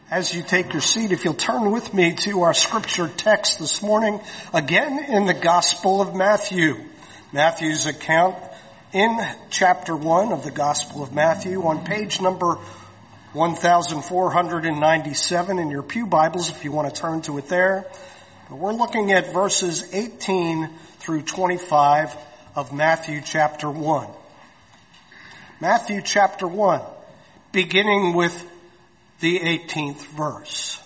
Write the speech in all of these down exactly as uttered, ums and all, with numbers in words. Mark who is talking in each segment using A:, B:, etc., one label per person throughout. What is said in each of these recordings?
A: As you take your seat, if you'll turn with me to our scripture text this morning, again in the Gospel of Matthew. Matthew's account in chapter one of the Gospel of Matthew on page number one thousand four hundred ninety-seven in your pew Bibles, if you want to turn to it there. But we're looking at verses eighteen through twenty-five of Matthew chapter one. Matthew chapter one, beginning with the eighteenth verse.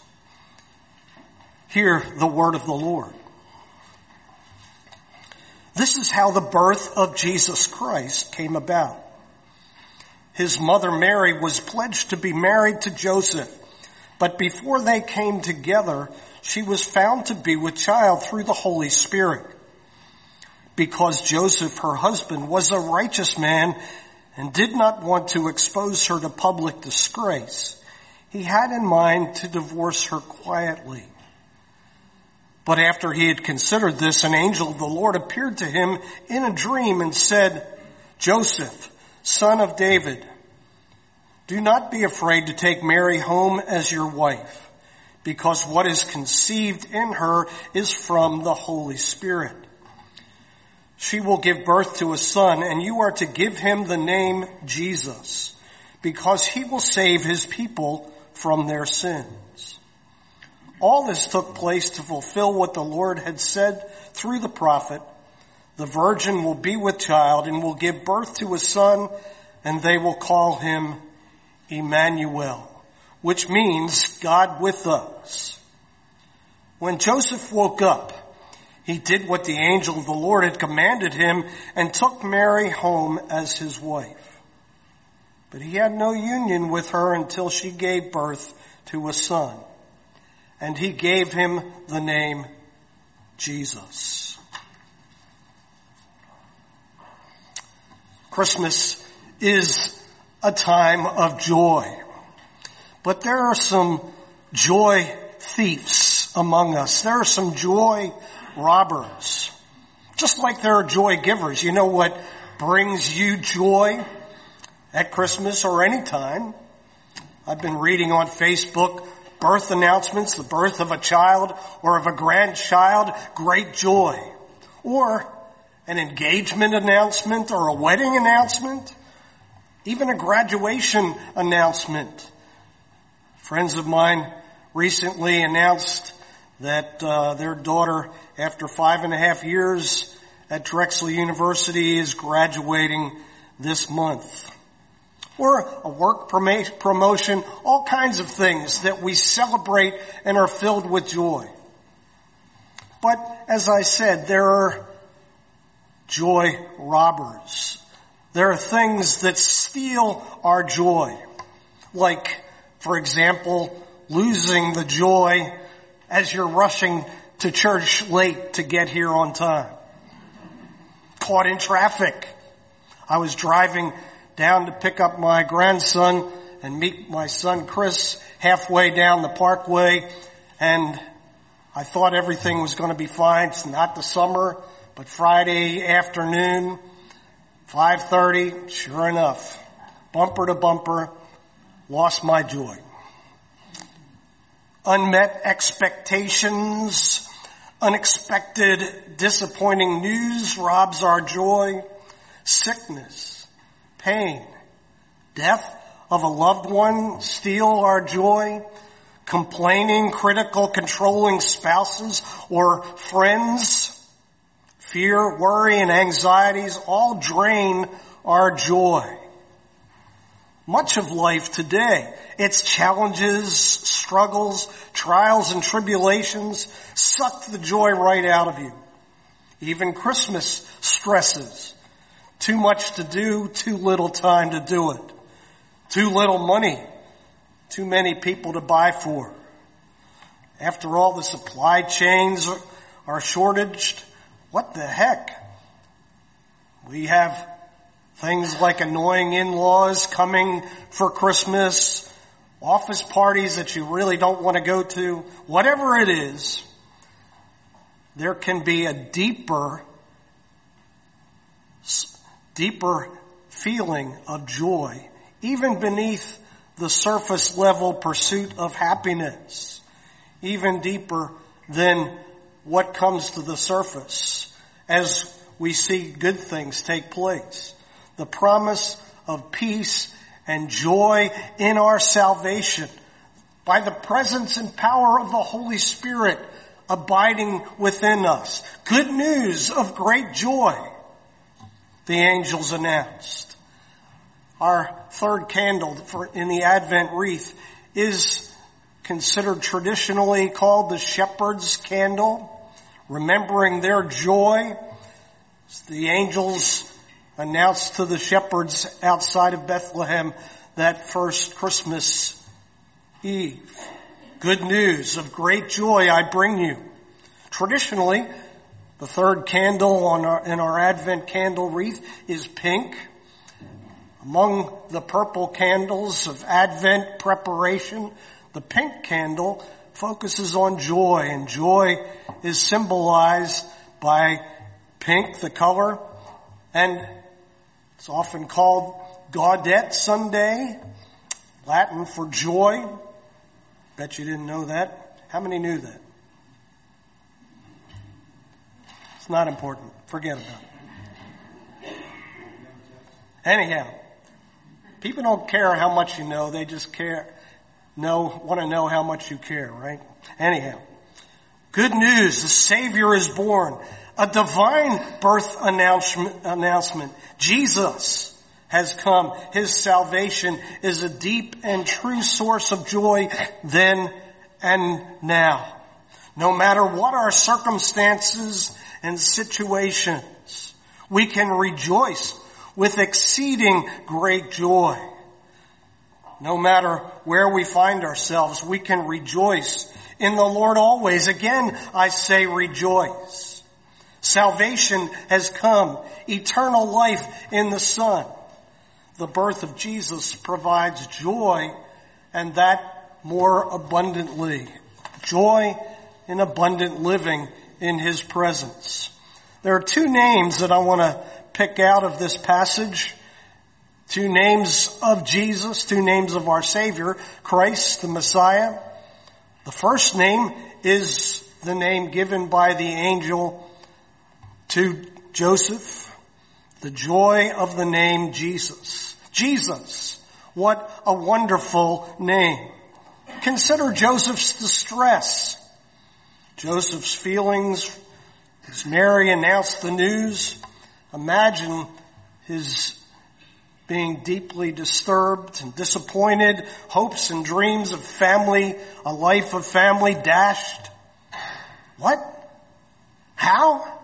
A: Hear the word of the Lord. This is how the birth of Jesus Christ came about. His mother Mary was pledged to be married to Joseph, but before they came together, she was found to be with child through the Holy Spirit. Because Joseph, her husband, was a righteous man and did not want to expose her to public disgrace, he had in mind to divorce her quietly. But after he had considered this, an angel of the Lord appeared to him in a dream and said, Joseph, son of David, do not be afraid to take Mary home as your wife, because what is conceived in her is from the Holy Spirit. She will give birth to a son, and you are to give him the name Jesus, because he will save his people from their sins. All this took place to fulfill what the Lord had said through the prophet. The virgin will be with child and will give birth to a son, and they will call him Emmanuel, which means God with us. When Joseph woke up, he did what the angel of the Lord had commanded him and took Mary home as his wife. But he had no union with her until she gave birth to a son, and he gave him the name Jesus. Christmas is a time of joy, but there are some joy thieves among us. There are some joy robbers, just like there are joy givers. You know what brings you joy at Christmas or any time? I've been reading on Facebook birth announcements, the birth of a child or of a grandchild, great joy. Or an engagement announcement or a wedding announcement, even a graduation announcement. Friends of mine recently announced that uh, their daughter, after five and a half years at Drexel University, is graduating this month. Or a work promotion, all kinds of things that we celebrate and are filled with joy. But as I said, there are joy robbers. There are things that steal our joy. Like, for example, losing the joy as you're rushing to church late to get here on time. Caught in traffic. I was driving down to pick up my grandson and meet my son Chris halfway down the parkway, and I thought everything was going to be fine. It's not the summer, but Friday afternoon, five thirty, sure enough, bumper to bumper, lost my joy. Unmet expectations, unexpected disappointing news robs our joy. Sickness, pain, death of a loved one steal our joy. Complaining, critical, controlling spouses or friends, fear, worry, and anxieties all drain our joy. Much of life today, its challenges, struggles, trials, and tribulations suck the joy right out of you. Even Christmas stresses. Too much to do, too little time to do it. Too little money, too many people to buy for. After all, the supply chains are shortaged. What the heck? We have things like annoying in-laws coming for Christmas, office parties that you really don't want to go to. Whatever it is, there can be a deeper deeper feeling of joy, even beneath the surface level pursuit of happiness, even deeper than what comes to the surface as we see good things take place. The promise of peace and joy in our salvation by the presence and power of the Holy Spirit abiding within us. Good news of great joy, the angels announced. Our third candle for, in the Advent wreath is considered traditionally called the shepherd's candle, remembering their joy. The angels announced to the shepherds outside of Bethlehem that first Christmas Eve. Good news of great joy I bring you. Traditionally, the third candle on our, in our Advent candle wreath is pink. Among the purple candles of Advent preparation, the pink candle focuses on joy, and joy is symbolized by pink, the color, and it's often called Gaudete Sunday, Latin for joy. Bet you didn't know that. How many knew that? It's not important. Forget about it. Anyhow, people don't care how much you know. They just care, know, want to know how much you care, right? Anyhow, good news. The Savior is born. A divine birth announcement, announcement. Jesus has come. His salvation is a deep and true source of joy then and now. No matter what our circumstances and situations, we can rejoice with exceeding great joy. No matter where we find ourselves, we can rejoice in the Lord always. Again, I say rejoice. Salvation has come. Eternal life in the Son. The birth of Jesus provides joy, and that more abundantly. Joy in abundant living in His presence. There are two names that I want to pick out of this passage. Two names of Jesus, two names of our Savior, Christ, the Messiah. The first name is the name given by the angel to Joseph. The joy of the name Jesus. Jesus, what a wonderful name. Consider Joseph's distress. Joseph's feelings as Mary announced the news. Imagine his being deeply disturbed and disappointed, hopes and dreams of family, a life of family dashed. What? How?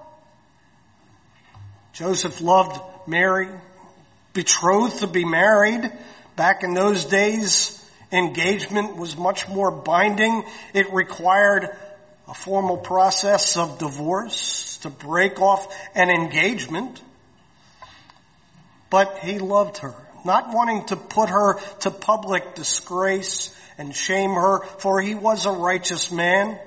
A: Joseph loved Mary, betrothed to be married. Back in those days, engagement was much more binding. It required a formal process of divorce to break off an engagement. But he loved her, not wanting to put her to public disgrace and shame her, for he was a righteous man.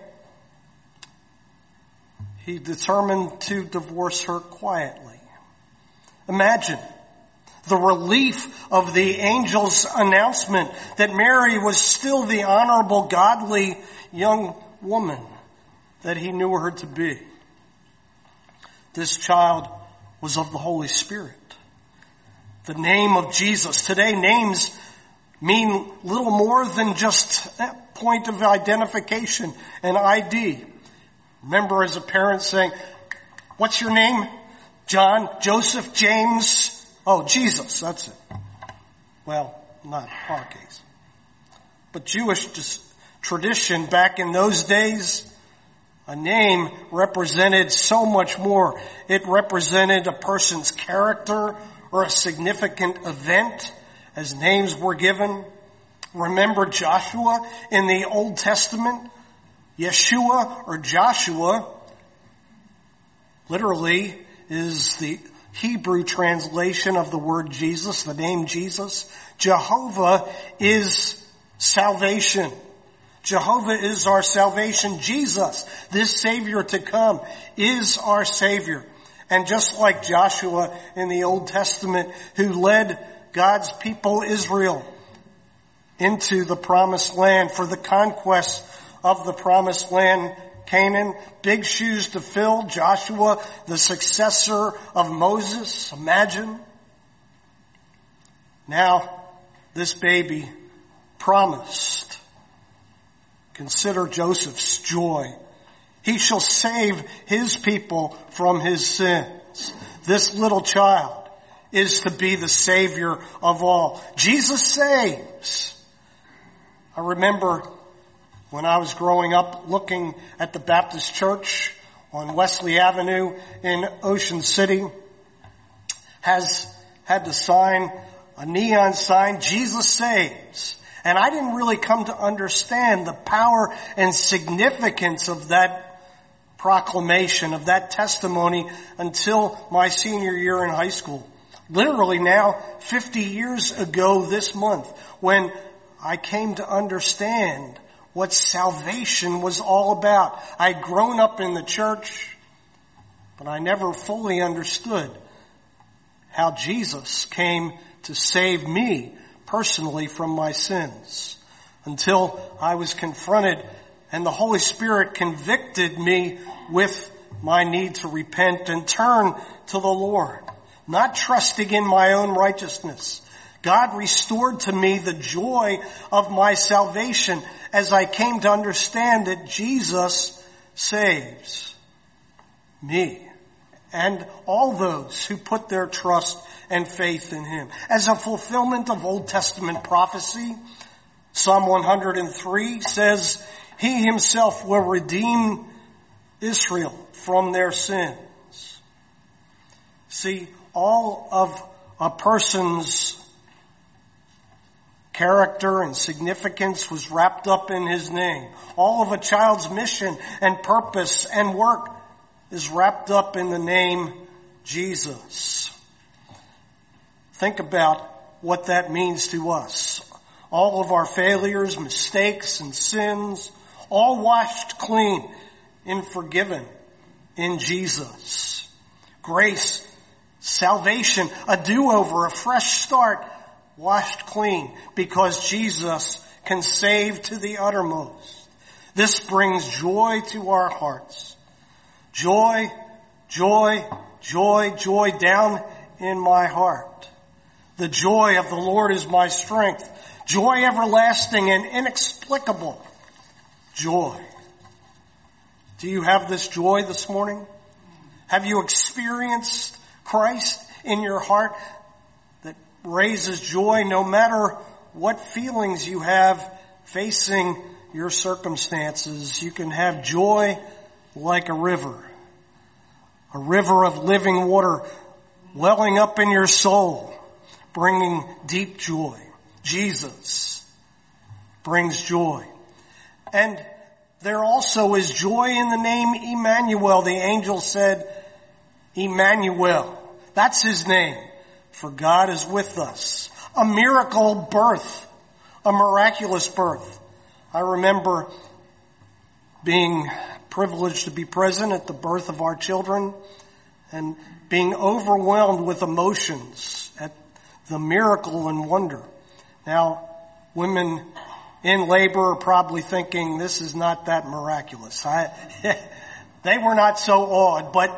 A: He determined to divorce her quietly. Imagine the relief of the angel's announcement that Mary was still the honorable, godly young woman that he knew her to be. This child was of the Holy Spirit. The name of Jesus. Today, names mean little more than just a point of identification, an I D. Remember as a parent saying, "What's your name? John, Joseph, James." Oh, Jesus, that's it. Well, not our case. But Jewish dis- tradition back in those days, a name represented so much more. It represented a person's character or a significant event as names were given. Remember Joshua in the Old Testament? Yeshua or Joshua literally is the Hebrew translation of the word Jesus, the name Jesus. Jehovah is salvation. Jehovah is our salvation. Jesus, this Savior to come, is our Savior. And just like Joshua in the Old Testament, who led God's people Israel into the promised land, for the conquest of the promised land, Canaan. Big shoes to fill. Joshua, the successor of Moses. Imagine. Now, this baby promised. Consider Joseph's joy. He shall save his people from his sins. This little child is to be the Savior of all. Jesus saves. I remember when I was growing up looking at the Baptist church on Wesley Avenue in Ocean City, has had the sign, a neon sign, Jesus saves. And I didn't really come to understand the power and significance of that proclamation, of that testimony, until my senior year in high school. Literally now, fifty years ago this month, when I came to understand what salvation was all about. I'd grown up in the church, but I never fully understood how Jesus came to save me personally from my sins, until I was confronted and the Holy Spirit convicted me with my need to repent and turn to the Lord, not trusting in my own righteousness. God restored to me the joy of my salvation as I came to understand that Jesus saves me and all those who put their trust and faith in Him. As a fulfillment of Old Testament prophecy, Psalm one hundred three says, He Himself will redeem Israel from their sins. See, all of a person's character and significance was wrapped up in His name. All of a child's mission and purpose and work is wrapped up in the name Jesus. Think about what that means to us. All of our failures, mistakes, and sins, all washed clean and forgiven in Jesus. Grace, salvation, a do-over, a fresh start, washed clean because Jesus can save to the uttermost. This brings joy to our hearts. Joy, joy, joy, joy down in my heart. The joy of the Lord is my strength. Joy everlasting and inexplicable. Joy. Do you have this joy this morning? Have you experienced Christ in your heart that raises joy no matter what feelings you have facing your circumstances? You can have joy like a river. A river of living water welling up in your soul, bringing deep joy. Jesus brings joy. And there also is joy in the name Emmanuel. The angel said, Emmanuel. That's His name. For God is with us. A miracle birth. A miraculous birth. I remember being privileged to be present at the birth of our children and being overwhelmed with emotions at the miracle and wonder. Now, women in labor are probably thinking this is not that miraculous. I, they were not so awed, but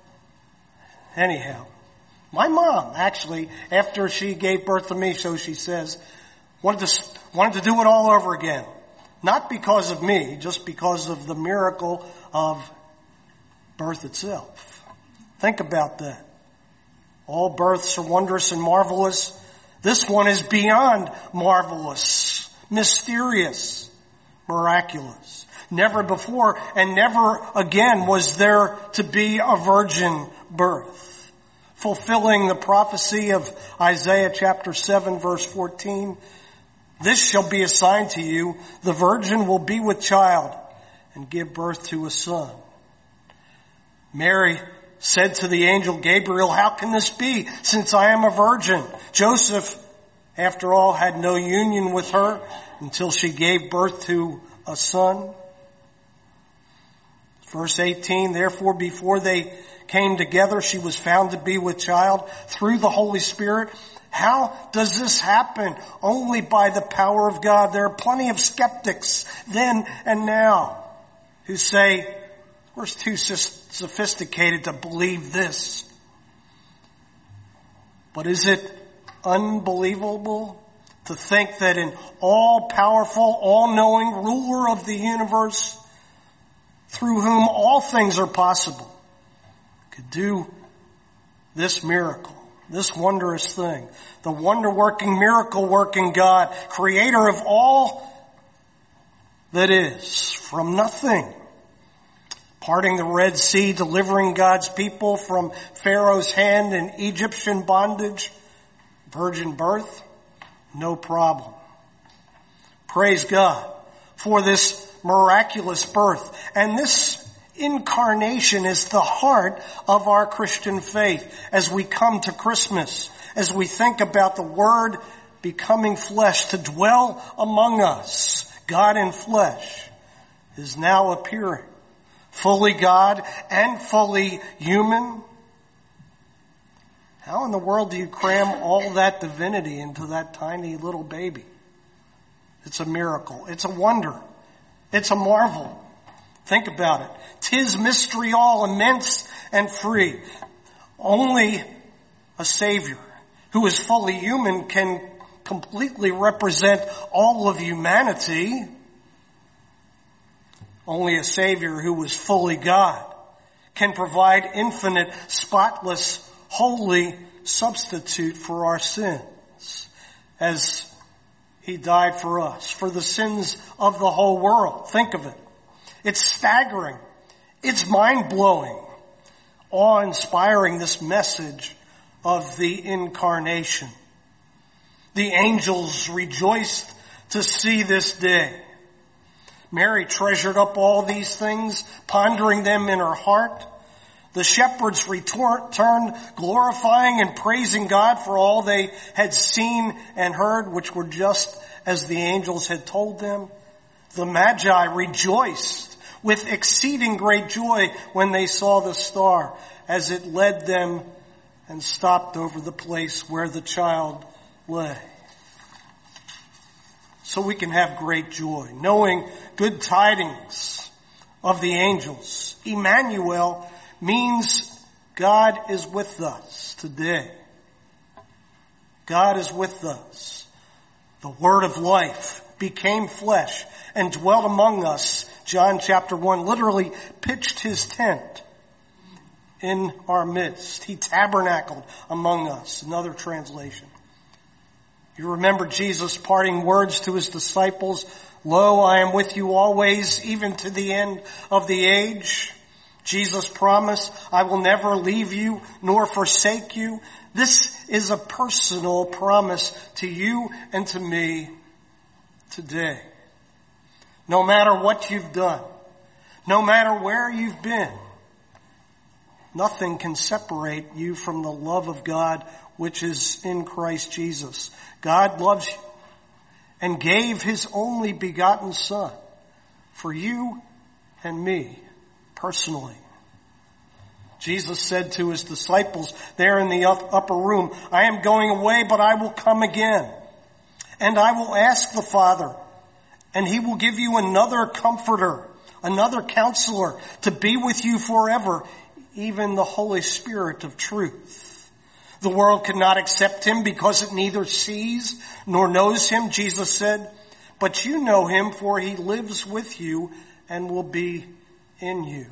A: anyhow, my mom actually, after she gave birth to me, so she says, wanted to, wanted to do it all over again. Not because of me, just because of the miracle of birth itself. Think about that. All births are wondrous and marvelous. This one is beyond marvelous, mysterious, miraculous. Never before and never again was there to be a virgin birth. Fulfilling the prophecy of Isaiah chapter seven verse fourteen. This shall be a sign to you. The virgin will be with child and give birth to a son. Mary said to the angel Gabriel, how can this be since I am a virgin? Joseph, after all, had no union with her until she gave birth to a son. Verse eighteen, therefore before they came together, she was found to be with child through the Holy Spirit. How does this happen? Only by the power of God. There are plenty of skeptics then and now who say, we're too sophisticated to believe this. But is it unbelievable to think that an all-powerful, all-knowing ruler of the universe, through whom all things are possible, could do this miracle, this wondrous thing? The wonder-working, miracle-working God, creator of all that is, from nothing. Parting the Red Sea, delivering God's people from Pharaoh's hand in Egyptian bondage, virgin birth, no problem. Praise God for this miraculous birth. And this incarnation is the heart of our Christian faith as we come to Christmas, as we think about the Word becoming flesh to dwell among us. God in flesh is now appearing, fully God and fully human. How in the world do you cram all that divinity into that tiny little baby? It's a miracle. It's a wonder. It's a marvel. Think about it. 'Tis mystery all, immense and free. Only a Savior who is fully human can completely represent all of humanity. Only a Savior who was fully God can provide infinite, spotless, holy substitute for our sins as He died for us, for the sins of the whole world. Think of it. It's staggering. It's mind-blowing, awe-inspiring, this message of the incarnation. The angels rejoiced to see this day. Mary treasured up all these things, pondering them in her heart. The shepherds returned, glorifying and praising God for all they had seen and heard, which were just as the angels had told them. The Magi rejoiced with exceeding great joy when they saw the star as it led them and stopped over the place where the child lay. So we can have great joy, knowing good tidings of the angels. Emmanuel means God is with us today. God is with us. The Word of life became flesh and dwelt among us. John chapter one literally pitched His tent in our midst. He tabernacled among us. Another translation. You remember Jesus' parting words to His disciples, "Lo, I am with you always, even to the end of the age." Jesus promised, "I will never leave you nor forsake you." This is a personal promise to you and to me today. No matter what you've done, no matter where you've been, nothing can separate you from the love of God which is in Christ Jesus. God loves you and gave His only begotten Son for you and me personally. Jesus said to His disciples there in the upper room, "I am going away, but I will come again. And I will ask the Father, and He will give you another comforter, another counselor to be with you forever, even the Holy Spirit of truth. The world cannot accept Him because it neither sees nor knows Him," Jesus said, "but you know Him, for He lives with you and will be in you."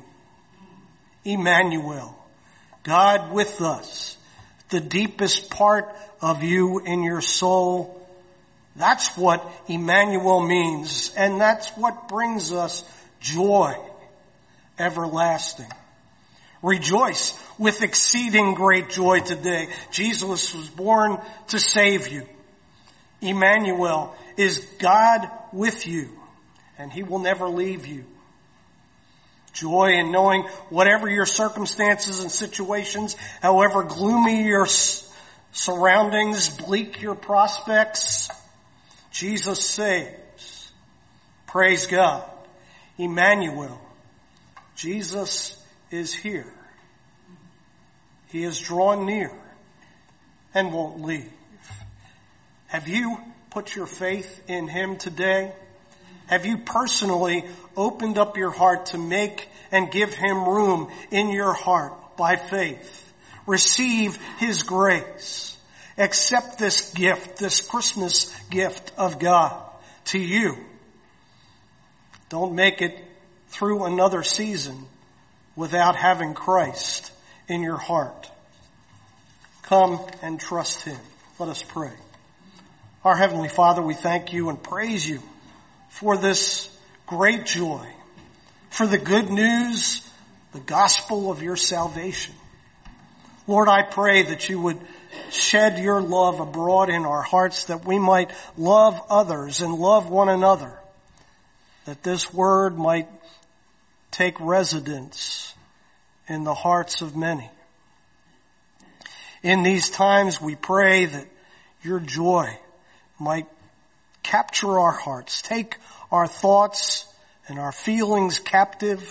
A: Emmanuel, God with us, the deepest part of you in your soul. That's what Emmanuel means, and that's what brings us joy everlasting. Rejoice with exceeding great joy today. Jesus was born to save you. Emmanuel is God with you, and He will never leave you. Joy in knowing whatever your circumstances and situations, however gloomy your surroundings, bleak your prospects, Jesus saves. Praise God. Emmanuel, Jesus is here. He is drawn near and won't leave. Have you put your faith in him today? Have you personally opened up your heart to make and give him room in your heart by faith? Receive his grace. Accept this gift, this Christmas gift of God to you. Don't make it through another season without having Christ in your heart. Come and trust him. Let us pray. Our Heavenly Father, we thank you and praise you for this great joy, for the good news, the gospel of your salvation. Lord, I pray that you would shed your love abroad in our hearts, that we might love others and love one another, that this word might take residence in the hearts of many. In these times, we pray that your joy might capture our hearts, take our thoughts and our feelings captive,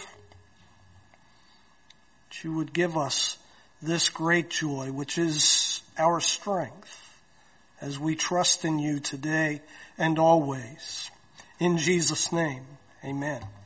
A: that you would give us this great joy, which is our strength, as we trust in you today and always. In Jesus' name, amen.